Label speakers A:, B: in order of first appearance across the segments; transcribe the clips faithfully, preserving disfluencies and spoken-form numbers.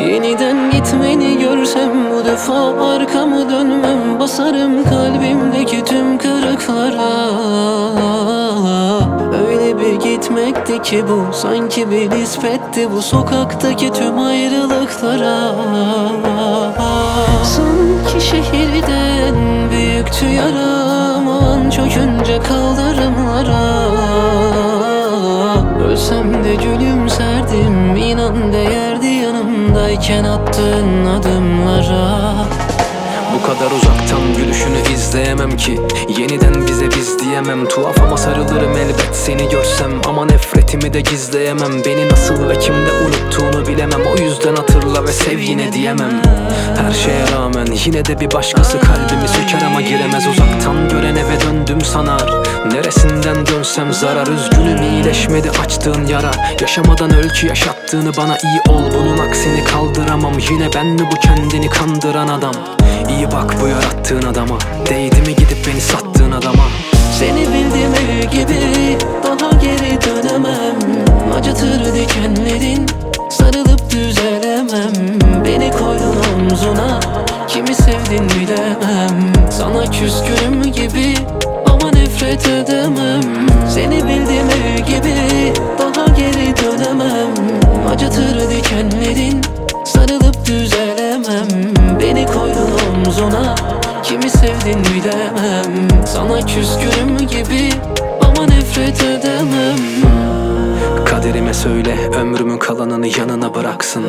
A: Yeniden gitmeni görsem bu defa arkamı dönmem. Basarım kalbimdeki tüm kırıklara. Öyle bir gitmekti ki bu, sanki bir nispetti bu sokaktaki tüm ayrılıklara. Sanki şehirden büyüktü yaram, o an çökünce kaldırımlara. Ölsem de gülümserdim, inan değerdi yanımdayken attığın adımlara.
B: Bu kadar uzaktan gülüşünü izleyemem ki, yeniden bize biz diyemem. Tuhaf ama sarılırım elbet seni görsem, ama nefretimi de gizleyemem. Beni nasıl ve kimde unuttuğunu bilemem, o yüzden hatırla ve sev yine diyemem. Her şeye rağmen yine de bir başkası kalbimi söker ama giremez. Uzaktan gören eve döndüm sanar, neresinden dönsem zarar. Üzgünüm, iyileşmedi açtığın yara. Yaşamadan ölçü yaşattığını bana, iyi ol bunun aksini kaldıramam. Yine ben mi bu kendini kandıran adam? İyi bak bu yarattığın adama, değdi mi gidip beni sattığın adama?
A: Seni bildim ev gibi, daha geri dönemem. Acıtır dikenlerin, sarılıp düzelemem. Beni koydun omzuna, kimi sevdin bilemem. Sana küskünüm gibi ama nefret edemem. Seni bildim ev gibi, daha geri dönemem. Acıtır dikenlerin, sarılıp düzelemem. Beni koydun omzuna, kimi sevdin bilemem. Sana küskünüm gibi ama nefret edemem.
B: Kaderime söyle ömrümün kalanını yanına bıraksın.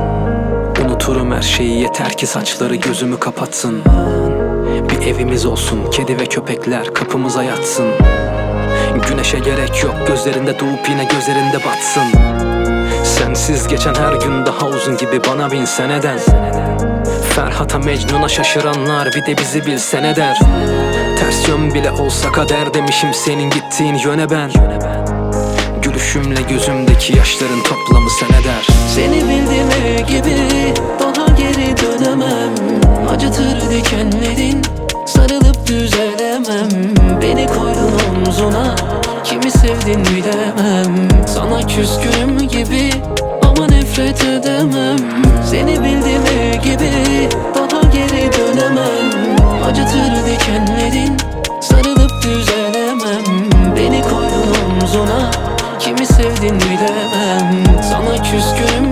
B: Unuturum her şeyi, yeter ki saçları gözümü kapatsın. Bir evimiz olsun, kedi ve köpekler kapımıza yatsın. Güneşe gerek yok, gözlerinde doğup yine gözlerinde batsın. Sensiz geçen her gün daha uzun gibi bana bin seneden. Ferhat'a Mecnun'a şaşıranlar bir de bizi bilsene der. Ters yön bile olsa kader demişim senin gittiğin yöne ben. Gülüşümle gözümdeki yaşların toplamı sen eder.
A: Seni bildim ev gibi, daha geri dönemem. Acıtır dikenlerin, sarılıp düzelemem. Beni koydun omzuna, kimi sevdin bilemem. Sana küskünüm gibi ama nefret edemem. Seni bildim ev gibi, daha geri dönemem. Acıtır dikenlerin, sarılıp düzelemem. Beni koydun omzuna, kimi sevdin bilemem. Sana küskünüm